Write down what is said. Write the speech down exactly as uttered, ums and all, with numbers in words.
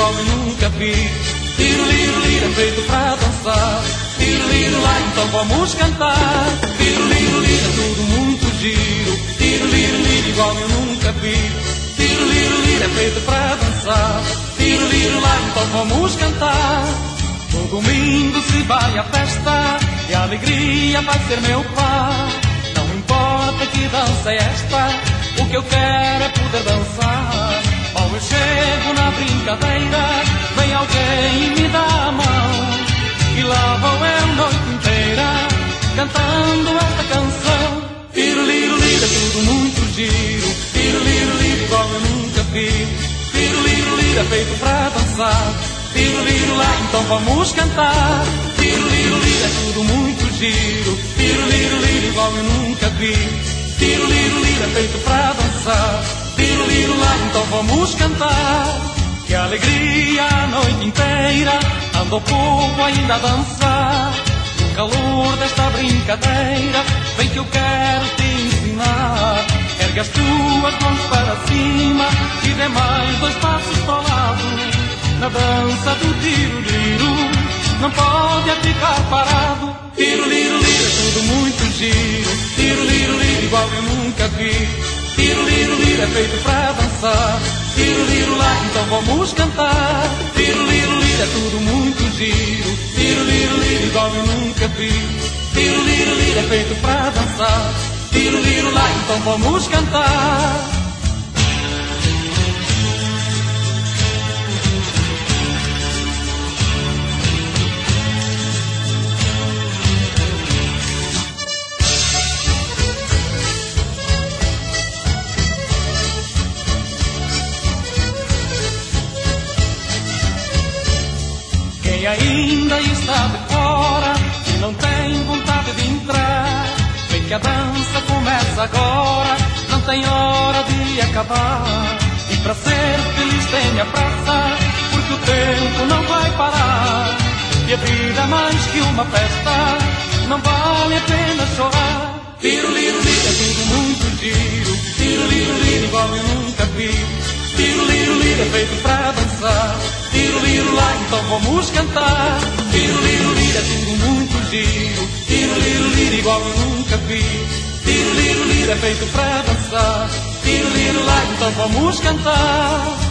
igual eu nunca vi. Tiroliro-liro é feito pra dançar. Tiroliro lá, então vamos cantar. Tiroliro-liro é tudo muito giro. Tiroliro-liro igual eu nunca vi. Tiroliro-liro é feito pra dançar. Tiroliro lá, então vamos cantar. No domingo se vai à festa e a alegria vai ser meu par. Não importa que dança é esta, o que eu quero é poder dançar. Ao eu chego na brincadeira, vem alguém e me dá a mão. E lá vou eu noite inteira, cantando esta canção. Tiroliro-liro é tudo muito giro. Tiroliro-liro igual eu nunca vi. Tiroliro-liro é feito pra dançar. Tiroliro lá, então vamos cantar. Tiroliro-liro é tudo muito giro. Tiroliro-liro igual eu nunca vi. Tiroliro-liro é feito pra dançar. Tiroliro lá, então vamos cantar. Que alegria a noite inteira, anda o povo ainda a dançar. No calor desta brincadeira, vem que eu quero te ensinar. Ergue as tuas mãos para cima e dê mais dois passos para o lado. Na dança do tiro-liro, não pode ficar parado. Tiro-liro-liro é tudo muito giro. Tiro-liro-liro igual eu nunca vi. Tiro-liro-liro é feito pra dançar. Tiro-liro lá, então vamos cantar. Tiro-liro-liro é tudo muito giro. Tiro-liro-liro igual eu nunca vi. Tiro-liro-liro é feito pra dançar. Tiro-liro lá, então vamos cantar. Quem ainda está de fora e não tem vontade de entrar, vem que a dança começa agora, não tem hora de acabar. E para ser feliz tenha pressa, porque o tempo não vai parar. E a vida é mais que uma festa, não vale a pena chorar. Tiro-liro-liro é tudo muito giro. Tiro-liro-liro igual eu nunca vi. Tiro-liro-liro é feito pra dançar. Tiro-liro lá, então vamos cantar. Tiro-liro-liro é tudo muito giro. Tiro-liro-liro igual eu nunca vi. Tiro-liro-liro é feito pra dançar. Tiro-liro lá, então vamos cantar.